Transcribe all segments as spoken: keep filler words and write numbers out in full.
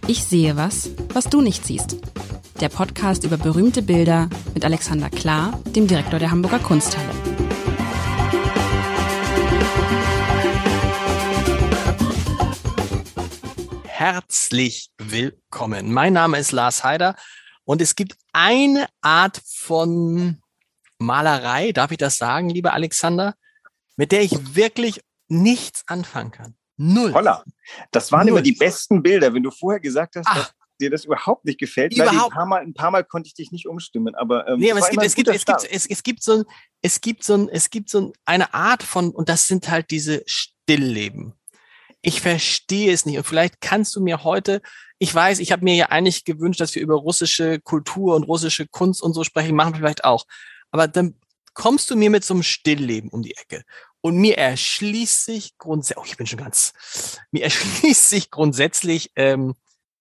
Ich sehe was, was du nicht siehst. Der Podcast über berühmte Bilder mit Alexander Klar, dem Direktor der Hamburger Kunsthalle. Herzlich willkommen. Mein Name ist Lars Heider und es gibt eine Art von Malerei, darf ich das sagen, lieber Alexander, mit der ich wirklich nichts anfangen kann. Null. Holla, das waren Null. immer die besten Bilder, wenn du vorher gesagt hast, Ach, dass dir das überhaupt nicht gefällt. überhaupt. Weil ein paar Mal, ein paar Mal konnte ich dich nicht umstimmen, aber, ähm, Nee, aber das es war gibt, immer es ein gibt, guter es gibt, Start. es, es gibt so ein, es gibt so ein, es gibt so ein, eine Art von, und das sind halt diese Stillleben. Ich verstehe es nicht. Und vielleicht kannst du mir heute, ich weiß, ich habe mir ja eigentlich gewünscht, dass wir über russische Kultur und russische Kunst und so sprechen, machen wir vielleicht auch. Aber dann kommst du mir mit so einem Stillleben um die Ecke. Und mir erschließt sich grundsätzlich, oh, ich bin schon ganz, mir erschließt sich grundsätzlich ähm,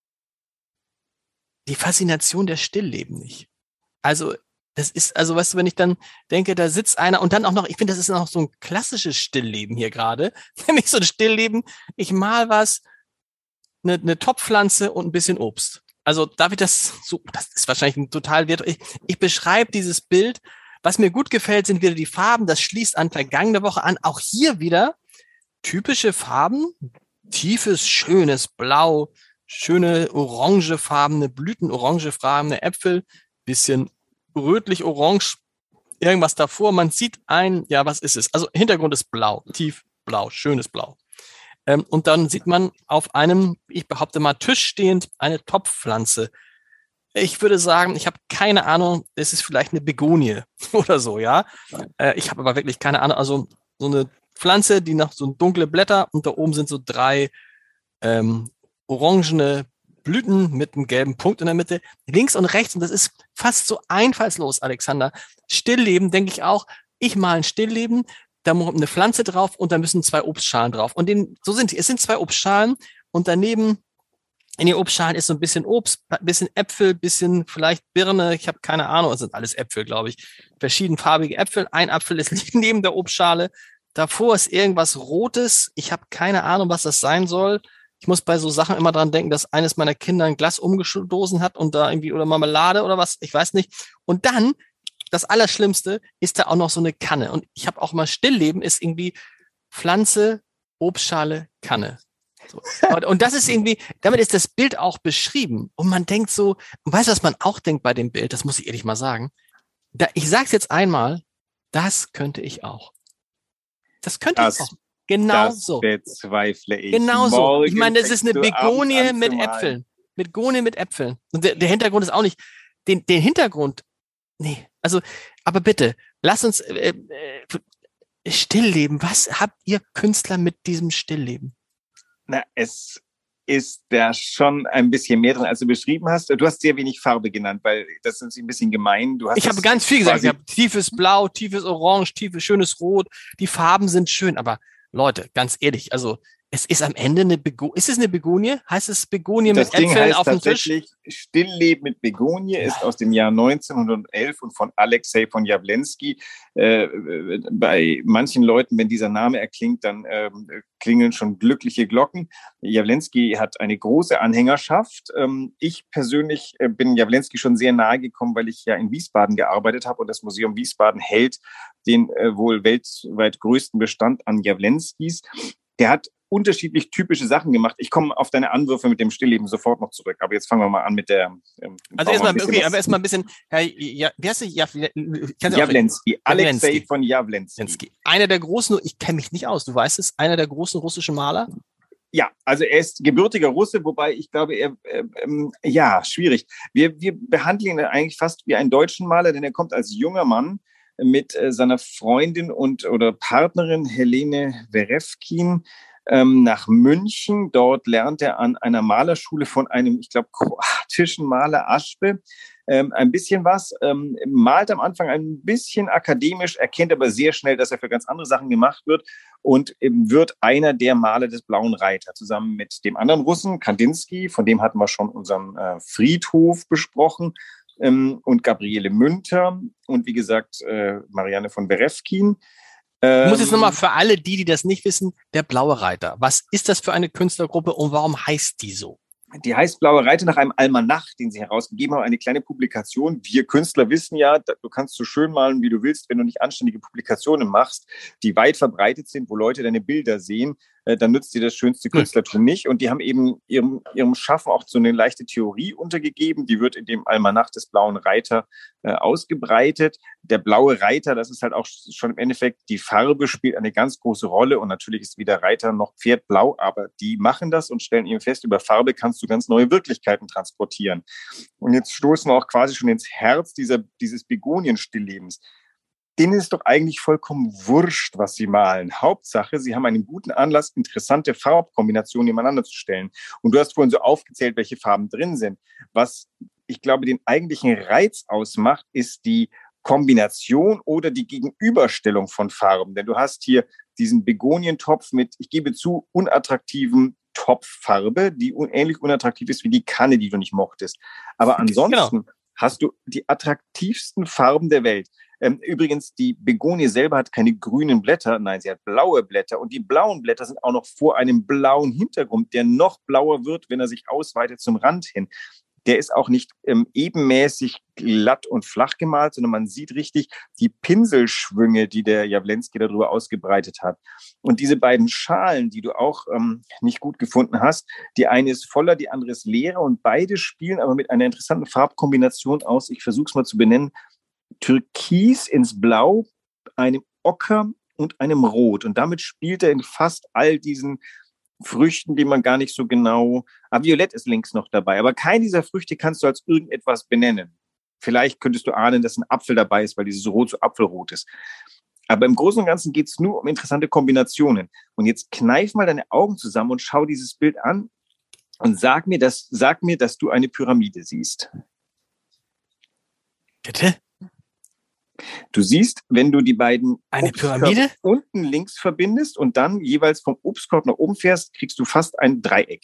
die Faszination der Stillleben nicht. Also, das ist, also, weißt du, wenn ich dann denke, da sitzt einer und dann auch noch, ich finde, das ist noch so ein klassisches Stillleben hier gerade. Nämlich so ein Stillleben, ich mal was, eine, eine Topfpflanze und ein bisschen Obst. Also, darf ich das so, das ist wahrscheinlich ein total wert. Ich, ich beschreibe dieses Bild. Was mir gut gefällt, sind wieder die Farben. Das schließt an vergangene Woche an. Auch hier wieder typische Farben. Tiefes, schönes Blau, schöne orangefarbene Blüten, orangefarbene Äpfel, bisschen rötlich-orange, irgendwas davor. Man sieht ein, ja, was ist es? Also Hintergrund ist blau, tief blau, schönes Blau. Ähm, und dann sieht man auf einem, ich behaupte mal, Tisch stehend eine Topfpflanze. Ich würde sagen, ich habe keine Ahnung, es ist vielleicht eine Begonie oder so, ja. Äh, ich habe aber wirklich keine Ahnung. Also so eine Pflanze, die noch so dunkle Blätter und da oben sind so drei ähm, orangene Blüten mit einem gelben Punkt in der Mitte, links und rechts. Und das ist fast so einfallslos, Alexander. Stillleben, denke ich auch. Ich mal ein Stillleben, da muss eine Pflanze drauf und da müssen zwei Obstschalen drauf. Und den, so sind die. Es sind zwei Obstschalen und daneben in den Obstschalen ist so ein bisschen Obst, ein bisschen Äpfel, ein bisschen vielleicht Birne, ich habe keine Ahnung, es sind alles Äpfel, glaube ich. Verschiedenfarbige Äpfel. Ein Apfel ist liegt neben der Obstschale. Davor ist irgendwas Rotes. Ich habe keine Ahnung, was das sein soll. Ich muss bei so Sachen immer dran denken, dass eines meiner Kinder ein Glas umgestoßen hat und da irgendwie oder Marmelade oder was, ich weiß nicht. Und dann, das Allerschlimmste, ist da auch noch so eine Kanne. Und ich habe auch mal Stillleben, ist irgendwie Pflanze, Obstschale, Kanne. So. Und, und das ist irgendwie, damit ist das Bild auch beschrieben. Und man denkt so, und weißt du, was man auch denkt bei dem Bild? Das muss ich ehrlich mal sagen. Da, ich sage es jetzt einmal, das könnte ich auch. Das könnte Das, ich auch. Genau das so. bezweifle ich. Genau so. Morgen Ich meine, das ist eine fängst du abends Begonie an mit zu malen. Äpfeln. Mit Begonie mit Äpfeln. Und der, der Hintergrund ist auch nicht, den, den Hintergrund, nee, also, aber bitte, lass uns äh, äh, Stillleben. Was habt ihr Künstler mit diesem Stillleben? Na, es ist da schon ein bisschen mehr drin, als du beschrieben hast. Du hast sehr wenig Farbe genannt, weil das ist ein bisschen gemein. Du hast Ich habe ganz viel gesagt. Ich habe tiefes Blau, tiefes Orange, tiefes, schönes Rot. Die Farben sind schön, aber Leute, ganz ehrlich, also es ist am Ende eine Begonie. Ist es eine Begonie? Heißt es Begonie Das mit Ding Äpfeln heißt auf dem Tisch? tatsächlich Stillleben mit Begonie, ist aus dem Jahr neunzehnhundertelf und von Alexei von Jawlensky. Äh, bei manchen Leuten, wenn dieser Name erklingt, dann äh, klingeln schon glückliche Glocken. Jawlensky hat eine große Anhängerschaft. Ähm, ich persönlich äh, bin Jawlensky schon sehr nahe gekommen, weil ich ja in Wiesbaden gearbeitet habe und das Museum Wiesbaden hält den äh, wohl weltweit größten Bestand an Jawlenskys. Der hat unterschiedlich typische Sachen gemacht. Ich komme auf deine Anwürfe mit dem Stillleben sofort noch zurück. Aber jetzt fangen wir mal an mit der. Ähm, also erstmal, okay, aber erstmal ein bisschen. Herr, ja, wie heißt du? Ja, Jawlensky, Alexei von Jawlensky. Einer der großen. Ich kenne mich nicht aus. Du weißt es. Einer der großen russischen Maler. Ja, also er ist gebürtiger Russe, wobei ich glaube, er, äh, ähm, ja, schwierig. Wir, wir behandeln ihn eigentlich fast wie einen deutschen Maler, denn er kommt als junger Mann mit äh, seiner Freundin und oder Partnerin Helene Werefkin ähm, nach München. Dort lernt er an einer Malerschule von einem, ich glaube, kroatischen Maler Aschbe ähm, ein bisschen was. Ähm, malt am Anfang ein bisschen akademisch, erkennt aber sehr schnell, dass er für ganz andere Sachen gemacht wird und ähm, wird einer der Maler des Blauen Reiter, zusammen mit dem anderen Russen, Kandinsky, von dem hatten wir schon unseren äh, Friedhof besprochen, ähm, und Gabriele Münter und wie gesagt äh, Marianne von Werefkin. Ich muss jetzt nochmal für alle die, die das nicht wissen, der Blaue Reiter. Was ist das für eine Künstlergruppe und warum heißt die so? Die heißt Blaue Reiter nach einem Almanach, den sie herausgegeben haben, eine kleine Publikation. Wir Künstler wissen ja, du kannst so schön malen, wie du willst, wenn du nicht anständige Publikationen machst, die weit verbreitet sind, wo Leute deine Bilder sehen, dann nützt dir das schönste Künstlertum nicht. Und die haben eben ihrem, ihrem Schaffen auch so eine leichte Theorie untergegeben. Die wird in dem Almanach des Blauen Reiter äh, ausgebreitet. Der Blaue Reiter, das ist halt auch schon im Endeffekt, die Farbe spielt eine ganz große Rolle. Und natürlich ist weder Reiter noch Pferd blau, aber die machen das und stellen eben fest, über Farbe kannst du ganz neue Wirklichkeiten transportieren. Und jetzt stoßen wir auch quasi schon ins Herz dieser, dieses Begonien-Stilllebens. Denen ist doch eigentlich vollkommen wurscht, was sie malen. Hauptsache, sie haben einen guten Anlass, interessante Farbkombinationen nebeneinander zu stellen. Und du hast vorhin so aufgezählt, welche Farben drin sind. Was ich glaube, den eigentlichen Reiz ausmacht, ist die Kombination oder die Gegenüberstellung von Farben. Denn du hast hier diesen Begonientopf mit, ich gebe zu, unattraktiven Topffarbe, die ähnlich unattraktiv ist wie die Kanne, die du nicht mochtest. Aber ansonsten genau. hast du die attraktivsten Farben der Welt. Ähm, übrigens, die Begonie selber hat keine grünen Blätter, nein, sie hat blaue Blätter. Und die blauen Blätter sind auch noch vor einem blauen Hintergrund, der noch blauer wird, wenn er sich ausweitet zum Rand hin. Der ist auch nicht ähm, ebenmäßig glatt und flach gemalt, sondern man sieht richtig die Pinselschwünge, die der Jawlensky darüber ausgebreitet hat. Und diese beiden Schalen, die du auch ähm, nicht gut gefunden hast, die eine ist voller, die andere ist leerer und beide spielen aber mit einer interessanten Farbkombination aus. Ich versuche es mal zu benennen. Türkis ins Blau, einem Ocker und einem Rot. Und damit spielt er in fast all diesen Früchten, die man gar nicht so genau... Ah, Violett ist links noch dabei. Aber keine dieser Früchte kannst du als irgendetwas benennen. Vielleicht könntest du ahnen, dass ein Apfel dabei ist, weil dieses Rot so apfelrot ist. Aber im Großen und Ganzen geht es nur um interessante Kombinationen. Und jetzt kneif mal deine Augen zusammen und schau dieses Bild an und sag mir, dass, sag mir, dass du eine Pyramide siehst. Bitte? Du siehst, wenn du die beiden eine Pyramide unten links verbindest und dann jeweils vom Obstkorb nach oben fährst, kriegst du fast ein Dreieck.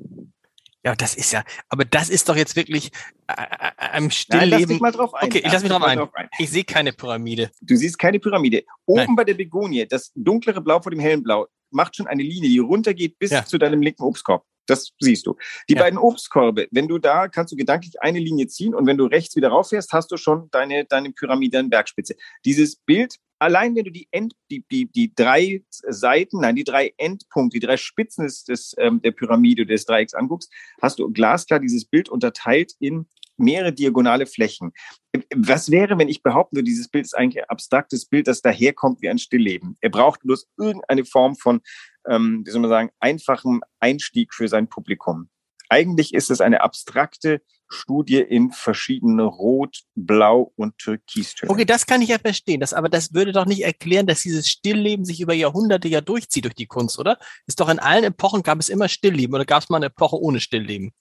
Ja, das ist ja, aber das ist doch jetzt wirklich äh, ein Stillleben. Nein, lass dich mal drauf ein. Okay, ich lass mich drauf ein. drauf ein. Ich sehe keine Pyramide. Du siehst keine Pyramide. Oben Nein. bei der Begonie, das dunklere Blau vor dem hellen Blau, macht schon eine Linie, die runtergeht bis ja. zu deinem linken Obstkorb. Das siehst du. Die ja. beiden Obstkörbe, wenn du da, kannst du gedanklich eine Linie ziehen und wenn du rechts wieder rauffährst, hast du schon deine, deine Pyramide an Bergspitze. Dieses Bild, allein wenn du die, End, die, die, die drei Seiten, nein, die drei Endpunkte, die drei Spitzen des, des, ähm, der Pyramide des Dreiecks anguckst, hast du glasklar dieses Bild unterteilt in mehrere diagonale Flächen. Was wäre, wenn ich behaupten würde, dieses Bild ist eigentlich ein abstraktes Bild, das daherkommt wie ein Stillleben? Er braucht bloß irgendeine Form von, ähm, wie soll man sagen, einfachem Einstieg für sein Publikum. Eigentlich ist es eine abstrakte Studie in verschiedene Rot-, Blau- und Türkistöne. Okay, das kann ich ja verstehen. Das, aber das würde doch nicht erklären, dass dieses Stillleben sich über Jahrhunderte ja durchzieht durch die Kunst, oder? Ist doch in allen Epochen gab es immer Stillleben oder gab es mal eine Epoche ohne Stillleben?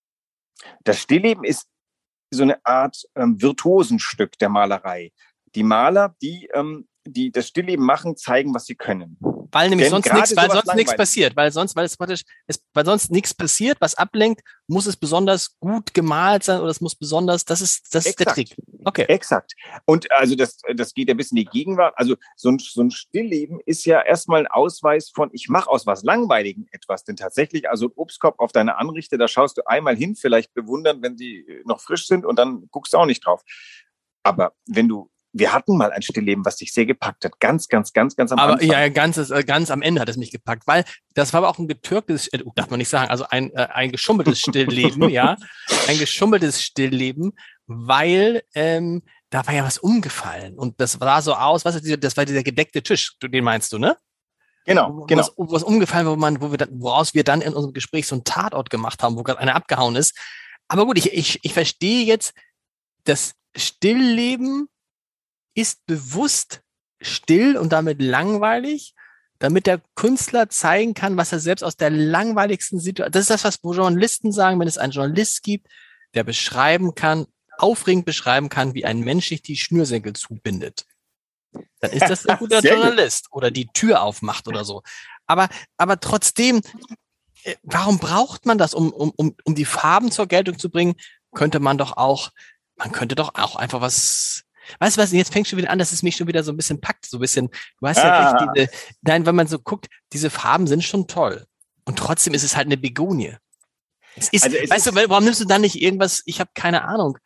Das Stillleben ist so eine Art ähm, Virtuosenstück der Malerei. Die Maler, die, ähm, die das Stillleben machen, zeigen, was sie können. Weil nämlich Denn sonst nichts, weil sonst nichts langweilig. passiert, weil sonst, weil es praktisch, es, weil sonst nichts passiert, was ablenkt, muss es besonders gut gemalt sein oder es muss besonders, das ist, das ist der Trick. Okay. Exakt. Und also das, das geht ja bis in die Gegenwart. Also so ein, so ein Stillleben ist ja erstmal ein Ausweis von, ich mache aus was Langweiligem etwas. Denn tatsächlich, also ein Obstkorb auf deine Anrichte, da schaust du einmal hin, vielleicht bewundern, wenn die noch frisch sind und dann guckst du auch nicht drauf. Aber wenn du Wir hatten mal ein Stillleben, was dich sehr gepackt hat. Ganz, ganz, ganz, ganz am aber, Anfang. Ja, ganz, ganz am Ende hat es mich gepackt, weil das war aber auch ein getürktes, äh, darf man nicht sagen, also ein, äh, ein geschummeltes Stillleben, ja. Ein geschummeltes Stillleben, weil ähm, da war ja was umgefallen. Und das sah so aus, was ist, das war dieser gedeckte Tisch, den meinst du, ne? Genau, genau. Was, was umgefallen, wo man, wo wir dann, woraus wir dann in unserem Gespräch so einen Tatort gemacht haben, wo gerade einer abgehauen ist. Aber gut, ich, ich, ich verstehe jetzt, das Stillleben ist bewusst still und damit langweilig, damit der Künstler zeigen kann, was er selbst aus der langweiligsten Situation, das ist das, was Journalisten sagen, wenn es einen Journalist gibt, der beschreiben kann, aufregend beschreiben kann, wie ein Mensch sich die Schnürsenkel zubindet. Dann ist das ein guter Journalist gut. Oder die Tür aufmacht oder so. Aber, aber trotzdem, warum braucht man das, um, um, um, um die Farben zur Geltung zu bringen? Könnte man doch auch, man könnte doch auch einfach was, weißt du was, jetzt fängt schon wieder an, dass es mich schon wieder so ein bisschen packt, so ein bisschen, du hast ja ah. recht, diese, nein, wenn man so guckt, diese Farben sind schon toll. Und trotzdem ist es halt eine Begonie. Es ist, Also es weißt ist, du, warum nimmst du dann nicht irgendwas, ich habe keine Ahnung,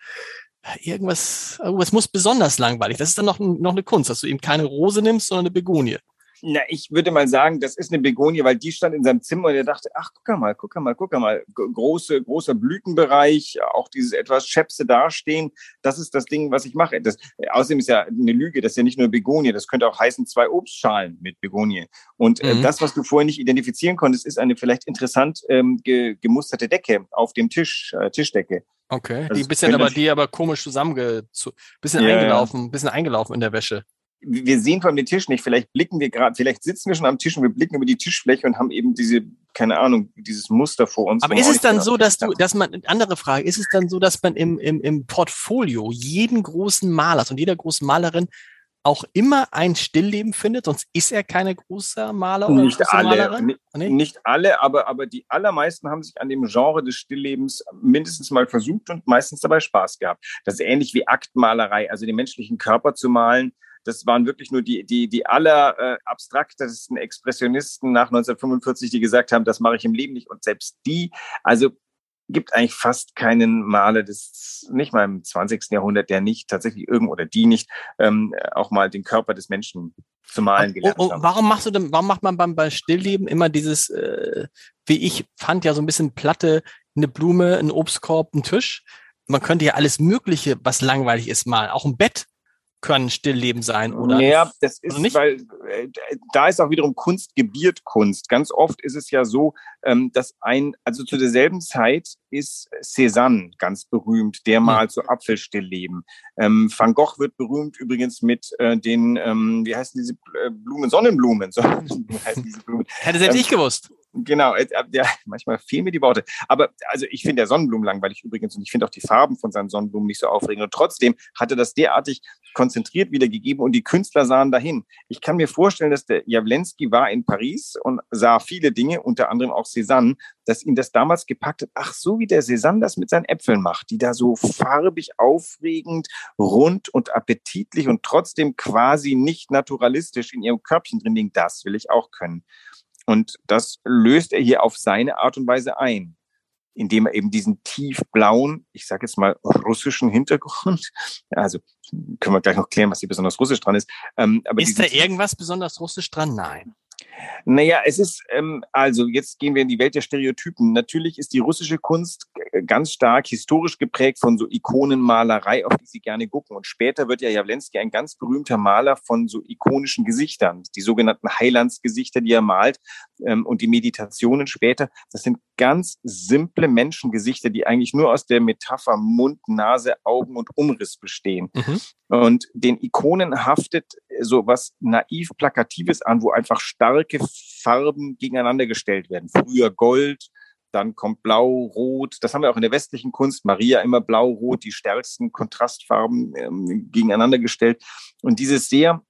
irgendwas, irgendwas muss besonders langweilig. Das ist dann noch, noch eine Kunst, dass du eben keine Rose nimmst, sondern eine Begonie. Na, ich würde mal sagen, das ist eine Begonie, weil die stand in seinem Zimmer und er dachte, ach, guck mal, guck mal, guck mal, große, großer Blütenbereich, auch dieses etwas schäpse dastehen, das ist das Ding, was ich mache. Das, außerdem ist ja eine Lüge, das ist ja nicht nur Begonie, das könnte auch heißen zwei Obstschalen mit Begonie. Und äh, Mhm. das, was du vorher nicht identifizieren konntest, ist eine vielleicht interessant ähm, ge, gemusterte Decke auf dem Tisch, äh, Tischdecke. Okay, Also die es bisschen könnte- aber, die aber komisch zusammenge, zu, bisschen Ja, ja. eingelaufen, bisschen eingelaufen in der Wäsche. Wir sehen von dem Tisch nicht, vielleicht blicken wir gerade, vielleicht sitzen wir schon am Tisch und wir blicken über die Tischfläche und haben eben diese, keine Ahnung, dieses Muster vor uns. Aber wo man ist auch es nicht dann genau so, dass du, kann. dass man, andere Frage, ist es dann so, dass man im, im, im Portfolio jeden großen Malers und jeder großen Malerin auch immer ein Stillleben findet, sonst ist er keine große Maler oder Nicht große alle, Malerin? nicht, Nee? nicht alle, aber, aber die allermeisten haben sich an dem Genre des Stilllebens mindestens mal versucht und meistens dabei Spaß gehabt. Das ist ähnlich wie Aktmalerei, also den menschlichen Körper zu malen. Das waren wirklich nur die, die, die aller äh, abstraktesten Expressionisten nach neunzehnhundertfünfundvierzig, die gesagt haben, das mache ich im Leben nicht. Und selbst die, also gibt eigentlich fast keinen Maler des, nicht mal im zwanzigsten Jahrhundert, der nicht tatsächlich irgend oder die nicht ähm, auch mal den Körper des Menschen zu malen gelernt Oh, oh, haben. warum machst du denn, warum macht man beim, beim Stillleben immer dieses, äh, wie ich fand, ja so ein bisschen Platte, eine Blume, ein Obstkorb, ein Tisch? Man könnte ja alles Mögliche, was langweilig ist, malen. Auch ein Bett kann Stillleben sein, oder? Ja, das oder ist, nicht? weil äh, da ist auch wiederum Kunst gebiert Kunst. Ganz oft ist es ja so, ähm, dass ein, also zu derselben Zeit ist Cézanne ganz berühmt, der malt so Apfelstillleben. Ähm, Van Gogh wird berühmt übrigens mit äh, den, ähm, wie heißen diese äh, Blumen? Sonnenblumen. Sonnenblumen heißen diese Blumen. Hätte selbst Ähm, ich gewusst. Genau, äh, ja, manchmal fehlen mir die Worte. Aber also ich finde der Sonnenblumen langweilig übrigens und ich finde auch die Farben von seinen Sonnenblumen nicht so aufregend. Und trotzdem hat er das derartig konzentriert wiedergegeben und die Künstler sahen dahin. Ich kann mir vorstellen, dass der Jawlensky war in Paris und sah viele Dinge, unter anderem auch Cézanne, dass ihn das damals gepackt hat. Ach, so wie der Cézanne das mit seinen Äpfeln macht, die da so farbig, aufregend, rund und appetitlich und trotzdem quasi nicht naturalistisch in ihrem Körbchen drin liegen. Das will ich auch können. Und das löst er hier auf seine Art und Weise ein, indem er eben diesen tiefblauen, ich sage jetzt mal russischen Hintergrund, also können wir gleich noch klären, was hier besonders russisch dran ist. Ähm, aber Ist da diesen, irgendwas besonders russisch dran? Nein. naja, es ist, ähm, also jetzt gehen wir in die Welt der Stereotypen. Natürlich ist die russische Kunst ganz stark historisch geprägt von so Ikonenmalerei, auf die sie gerne gucken. Und später wird ja Jawlensky ein ganz berühmter Maler von so ikonischen Gesichtern, die sogenannten Heilandsgesichter, die er malt, ähm, und die Meditationen später. Das sind ganz simple Menschengesichter, die eigentlich nur aus der Metapher Mund, Nase, Augen und Umriss bestehen. Mhm. Und den Ikonen haftet so was naiv Plakatives an, wo einfach starke Farben gegeneinander gestellt werden. Früher Gold, dann kommt Blau, Rot. Das haben wir auch in der westlichen Kunst. Maria immer Blau, Rot, die stärksten Kontrastfarben ähm, gegeneinander gestellt. Und dieses sehr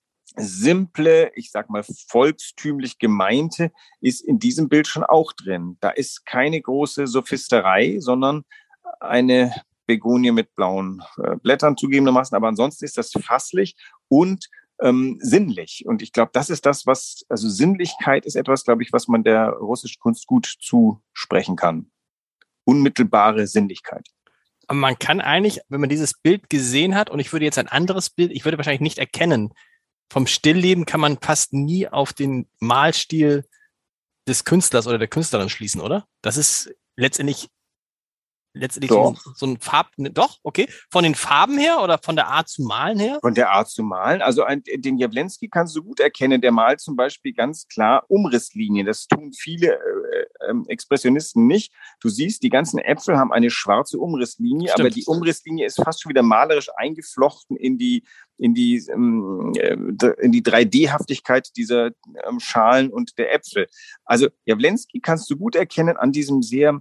simple, ich sag mal volkstümlich gemeinte, ist in diesem Bild schon auch drin. Da ist keine große Sophisterei, sondern eine Begonie mit blauen äh, Blättern zugegebenermaßen, aber ansonsten ist das fasslich und ähm, sinnlich. Und ich glaube, das ist das, was, also Sinnlichkeit ist etwas, glaube ich, was man der russischen Kunst gut zusprechen kann. Unmittelbare Sinnlichkeit. Aber man kann eigentlich, wenn man dieses Bild gesehen hat, und ich würde jetzt ein anderes Bild, ich würde wahrscheinlich nicht erkennen, vom Stillleben kann man fast nie auf den Malstil des Künstlers oder der Künstlerin schließen, oder? Das ist letztendlich letztendlich so, so ein Farb, doch, okay. Von den Farben her oder von der Art zu malen her? Von der Art zu malen. Also ein, den Jawlensky kannst du gut erkennen. Der malt zum Beispiel ganz klar Umrisslinien. Das tun viele äh, äh, Expressionisten nicht. Du siehst, die ganzen Äpfel haben eine schwarze Umrisslinie, Stimmt. aber die Umrisslinie ist fast schon wieder malerisch eingeflochten in die in die ähm, in die drei D-Haftigkeit dieser ähm, Schalen und der Äpfel. Also Jawlensky kannst du gut erkennen an diesem sehr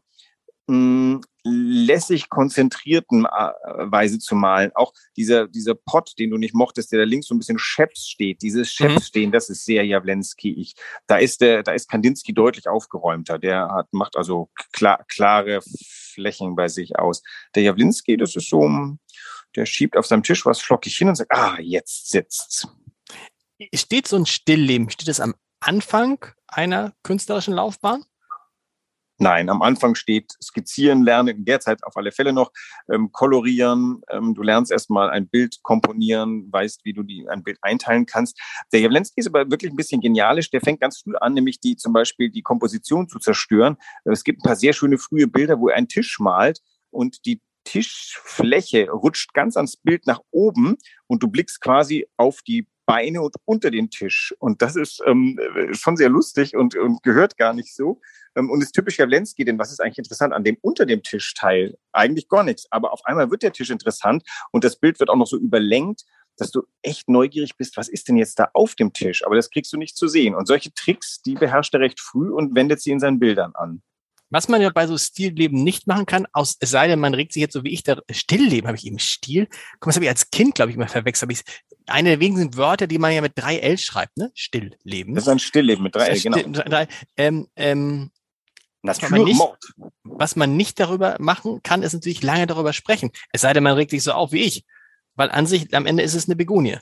mh, lässig konzentrierten Weise zu malen. Auch dieser, dieser Pott, den du nicht mochtest, der da links so ein bisschen Scheps steht, dieses Scheps-Stehen, mhm. das ist sehr Jawlensky. Ich, da ist der, da ist Kandinsky deutlich aufgeräumter. Der hat, macht also klar, klare Flächen bei sich aus. Der Jawlensky, das ist so, der schiebt auf seinem Tisch was flockig hin und sagt, ah, jetzt sitzt's. Steht so ein Stillleben, steht das am Anfang einer künstlerischen Laufbahn? Nein, am Anfang steht Skizzieren lernen, in der Zeit auf alle Fälle noch, ähm, kolorieren. Ähm, du lernst erstmal ein Bild komponieren, weißt, wie du die, ein Bild einteilen kannst. Der Jawlensky ist aber wirklich ein bisschen genialisch. Der fängt ganz früh an, nämlich die zum Beispiel die Komposition zu zerstören. Es gibt ein paar sehr schöne frühe Bilder, wo er einen Tisch malt und die Tischfläche rutscht ganz ans Bild nach oben und du blickst quasi auf die Beine und unter den Tisch. Und das ist ähm, schon sehr lustig und, und gehört gar nicht so. Ähm, und ist typisch Jawlensky, denn was ist eigentlich interessant an dem unter dem Tischteil? Eigentlich gar nichts. Aber auf einmal wird der Tisch interessant und das Bild wird auch noch so überlenkt, dass du echt neugierig bist, was ist denn jetzt da auf dem Tisch? Aber das kriegst du nicht zu sehen. Und solche Tricks, die beherrscht er recht früh und wendet sie in seinen Bildern an. Was man ja bei so Stilleben nicht machen kann, aus, es sei denn, man regt sich jetzt so wie ich, da Stillleben, habe ich eben Stil. Guck mal, das habe ich als Kind, glaube ich, immer verwechselt. Hab ich, eine der wenigen Wörter, die man ja mit drei L schreibt, ne? Stillleben. Das ist ein Stillleben mit drei L, genau. Still, drei, ähm, ähm, was, man nicht, was man nicht darüber machen kann, ist natürlich lange darüber sprechen. Es sei denn, man regt sich so auf wie ich. Weil an sich, am Ende ist es eine Begonie.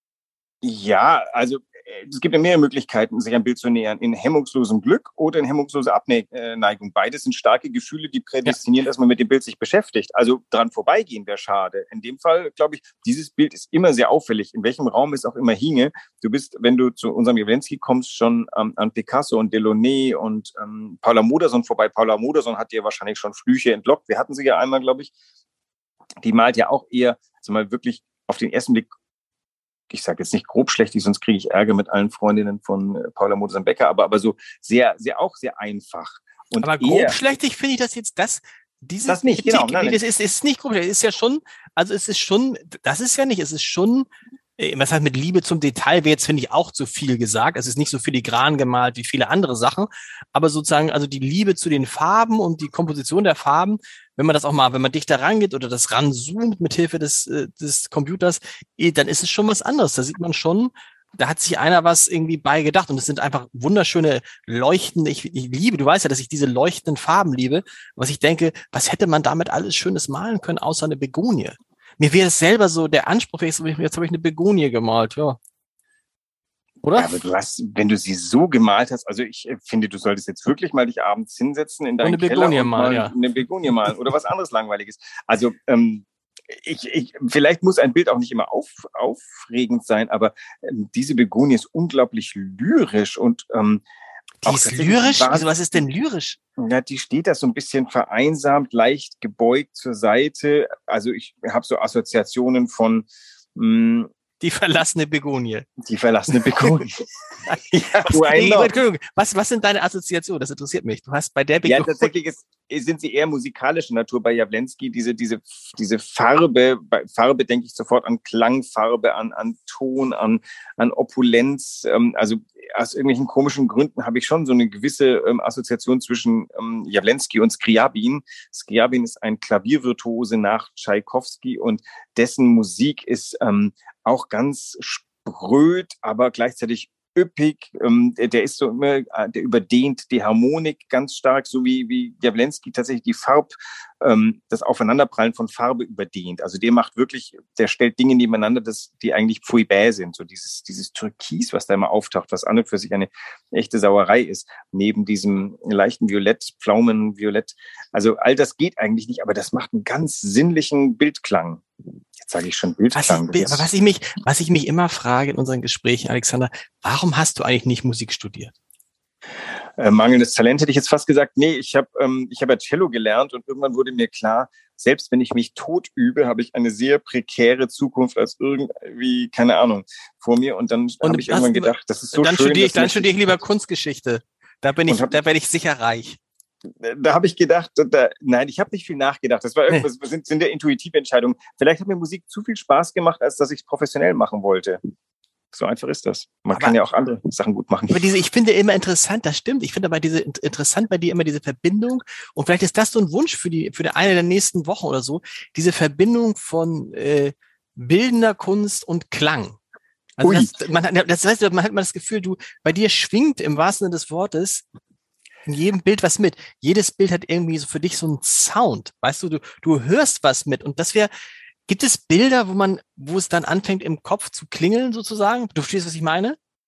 Ja, also es gibt ja mehrere Möglichkeiten, sich ein Bild zu nähern. In hemmungslosem Glück oder in hemmungsloser Abneigung. Beides sind starke Gefühle, die prädestinieren, ja, dass man mit dem Bild sich beschäftigt. Also dran vorbeigehen wäre schade. In dem Fall, glaube ich, dieses Bild ist immer sehr auffällig, in welchem Raum es auch immer hinge. Du bist, wenn du zu unserem Jawlensky kommst, schon ähm, an Picasso und Delaunay und ähm, Paula Modersohn vorbei. Paula Modersohn hat dir wahrscheinlich schon Flüche entlockt. Wir hatten sie ja einmal, glaube ich. Die malt ja auch eher, also mal wirklich auf den ersten Blick, ich sage jetzt nicht grobschlächtig, sonst kriege ich Ärger mit allen Freundinnen von Paula Modersohn-Becker, aber, aber so sehr, sehr, auch sehr einfach. Und aber grobschlächtig finde ich das jetzt, das, dieses, das nicht, genau. Nein, nee, das ist, ist nicht grobschlächtig, es ist ja schon, also es ist schon, das ist ja nicht, es ist schon, was heißt mit Liebe zum Detail, wäre jetzt, finde ich, auch zu viel gesagt. Es ist nicht so filigran gemalt wie viele andere Sachen, aber sozusagen, also die Liebe zu den Farben und die Komposition der Farben, wenn man das auch mal, wenn man dichter rangeht oder das ranzoomt mit Hilfe des, des Computers, dann ist es schon was anderes. Da sieht man schon, da hat sich einer was irgendwie bei gedacht und es sind einfach wunderschöne leuchtende, ich, ich liebe, du weißt ja, dass ich diese leuchtenden Farben liebe, was ich denke, was hätte man damit alles Schönes malen können, außer eine Begonie? Mir wäre es selber so der Anspruch, jetzt habe ich eine Begonie gemalt, ja. Oder? Ja, aber du hast, wenn du sie so gemalt hast, also ich finde, du solltest jetzt wirklich mal dich abends hinsetzen in deinen eine Keller Begonie und mal malen, ja. eine Begonie malen oder was anderes Langweiliges. Also ähm, ich, ich, vielleicht muss ein Bild auch nicht immer auf, aufregend sein, aber ähm, diese Begonie ist unglaublich lyrisch und ähm, die ist lyrisch? Also was ist denn lyrisch? Ja, die steht da so ein bisschen vereinsamt, leicht gebeugt zur Seite. Also ich habe so Assoziationen von mh, die verlassene Begonie. Die verlassene Begonie. ja, was, was sind deine Assoziationen? Das interessiert mich. Du hast bei der Begonie. Ja, tatsächlich ist, sind sie eher musikalischer Natur bei Jawlensky. Diese, diese, diese Farbe, bei Farbe denke ich sofort an Klangfarbe, an, an Ton, an, an Opulenz. Ähm, also aus irgendwelchen komischen Gründen habe ich schon so eine gewisse ähm, Assoziation zwischen ähm, Jawlensky und Scriabin. Scriabin ist ein Klaviervirtuose nach Tschaikowski und dessen Musik ist ähm, auch ganz spröd, aber gleichzeitig üppig. Ähm, der, der ist so immer, der überdehnt die Harmonik ganz stark, so wie, wie Jawlensky tatsächlich die Farb, ähm, das Aufeinanderprallen von Farbe überdehnt. Also der macht wirklich, der stellt Dinge nebeneinander, das, die eigentlich pfui-bäh sind. So dieses, dieses Türkis, was da immer auftaucht, was an und für sich eine echte Sauerei ist, neben diesem leichten Violett, Pflaumenviolett. Also all das geht eigentlich nicht, aber das macht einen ganz sinnlichen Bildklang. Jetzt sage ich schon Bildklang. Was ich, was ich mich, was ich mich immer frage in unseren Gesprächen, Alexander, warum hast du eigentlich nicht Musik studiert? Äh, mangelndes Talent hätte ich jetzt fast gesagt. Nee, ich habe ähm, ich hab ja Cello gelernt und irgendwann wurde mir klar, selbst wenn ich mich tot übe, habe ich eine sehr prekäre Zukunft als irgendwie, keine Ahnung, vor mir. Und dann habe ich irgendwann gedacht, das ist so dann schön. Studier ich, dann studiere ich lieber Kunstgeschichte. Da bin ich, hab, da werde ich sicher reich. Da habe ich gedacht, da, nein, ich habe nicht viel nachgedacht. Das war irgendwas, nee. sind, sind ja intuitive Entscheidungen. Vielleicht hat mir Musik zu viel Spaß gemacht, als dass ich es professionell machen wollte. So einfach ist das. Man aber, kann ja auch andere Sachen gut machen. Aber diese, ich finde immer interessant, das stimmt. Ich finde aber diese interessant bei dir immer diese Verbindung. Und vielleicht ist das so ein Wunsch für die für die eine der nächsten Wochen oder so. Diese Verbindung von äh, bildender Kunst und Klang. Also das, man, das heißt, man hat immer das Gefühl, du bei dir schwingt im wahrsten Sinne des Wortes in jedem Bild was mit. Jedes Bild hat irgendwie so für dich so einen Sound. Weißt du, du, du hörst was mit. Und das wäre, gibt es Bilder, wo man, wo es dann anfängt im Kopf zu klingeln sozusagen? Du verstehst, was ich meine?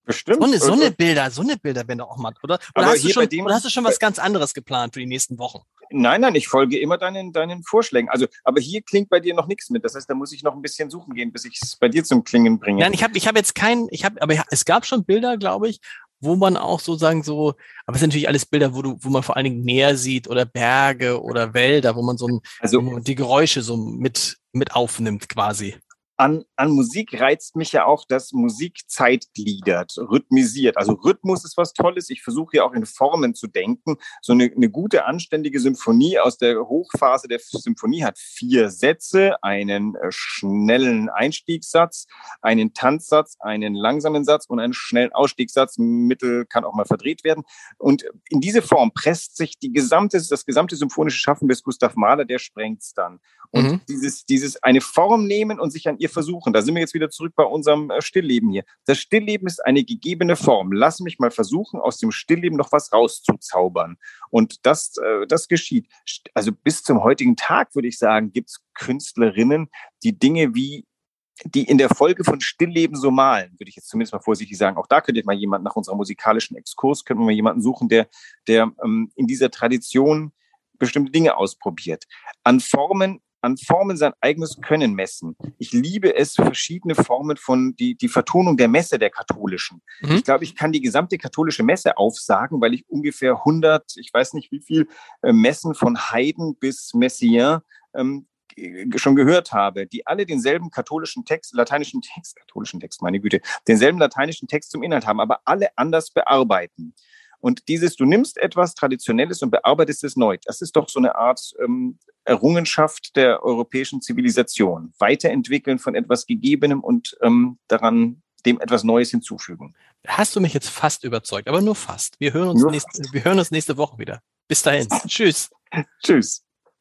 Bestimmt. So eine, so eine Bilder, so eine Bilder werden doch auch mal, oder? Oder hast, du schon, oder hast du schon was ganz anderes geplant für die nächsten Wochen? Nein, nein, ich folge immer deinen, deinen Vorschlägen. Also, aber hier klingt bei dir noch nichts mit. Das heißt, da muss ich noch ein bisschen suchen gehen, bis ich es bei dir zum Klingen bringe. Nein, ich habe ich hab jetzt keinen, ich habe, aber es gab schon Bilder, glaube ich, wo man auch sozusagen so, aber es sind natürlich alles Bilder, wo du, wo man vor allen Dingen Meer sieht oder Berge oder Wälder, wo man so ein, also, wo man die Geräusche so mit, mit aufnimmt quasi. An, an Musik reizt mich ja auch, dass Musik zeitgliedert, rhythmisiert. Also Rhythmus ist was Tolles. Ich versuche ja auch in Formen zu denken. So eine, eine gute, anständige Symphonie aus der Hochphase der Symphonie hat vier Sätze, einen äh, schnellen Einstiegssatz, einen Tanzsatz, einen langsamen Satz und einen schnellen Ausstiegssatz. Mittel kann auch mal verdreht werden. Und in diese Form presst sich die gesamte, das gesamte symphonische Schaffen bis Gustav Mahler, der sprengt's dann. Und mhm. dieses, dieses eine Form nehmen und sich an ihr versuchen, da sind wir jetzt wieder zurück bei unserem Stillleben hier. Das Stillleben ist eine gegebene Form. Lass mich mal versuchen, aus dem Stillleben noch was rauszuzaubern. Und das, das geschieht. Also bis zum heutigen Tag, würde ich sagen, gibt es Künstlerinnen, die Dinge wie die in der Folge von Stillleben so malen, würde ich jetzt zumindest mal vorsichtig sagen. Auch da könnte ich mal jemanden nach unserem musikalischen Exkurs, könnten wir mal jemanden suchen, der, der ähm, in dieser Tradition bestimmte Dinge ausprobiert. An Formen an Formen sein eigenes Können messen. Ich liebe es, verschiedene Formen von, die, die Vertonung der Messe der katholischen. Mhm. Ich glaube, ich kann die gesamte katholische Messe aufsagen, weil ich ungefähr hundert, ich weiß nicht wie viel, äh, Messen von Haydn bis Messiaen ähm, schon gehört habe, die alle denselben katholischen Text, lateinischen Text, katholischen Text, meine Güte, denselben lateinischen Text zum Inhalt haben, aber alle anders bearbeiten. Und dieses, du nimmst etwas Traditionelles und bearbeitest es neu. Das ist doch so eine Art ähm, Errungenschaft der europäischen Zivilisation. Weiterentwickeln von etwas Gegebenem und ähm, daran dem etwas Neues hinzufügen. Hast du mich jetzt fast überzeugt, aber nur fast. Wir hören uns, nur nächste, wir hören uns nächste Woche wieder. Bis dahin. Tschüss. Tschüss.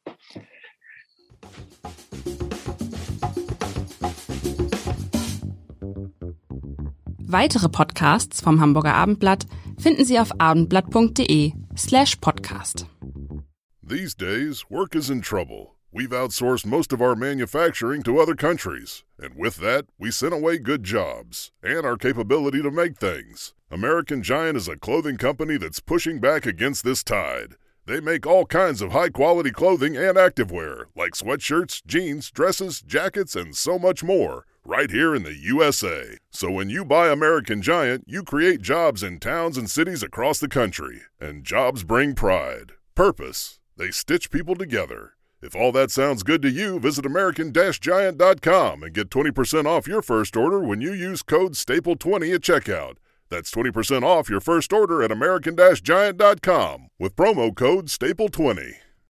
Weitere Podcasts vom Hamburger Abendblatt finden Sie auf abendblatt.de slash podcast. These days, work is in trouble. We've outsourced most of our manufacturing to other countries. And with that, we sent away good jobs and our capability to make things. American Giant is a clothing company that's pushing back against this tide. They make all kinds of high-quality clothing and activewear, like sweatshirts, jeans, dresses, jackets, and so much more, right here in the U S A. So when you buy American Giant, you create jobs in towns and cities across the country. And jobs bring pride, purpose. They stitch people together. If all that sounds good to you, visit American Giant dot com and get twenty percent off your first order when you use code staple twenty at checkout. That's twenty percent off your first order at American Giant dot com with promo code staple twenty.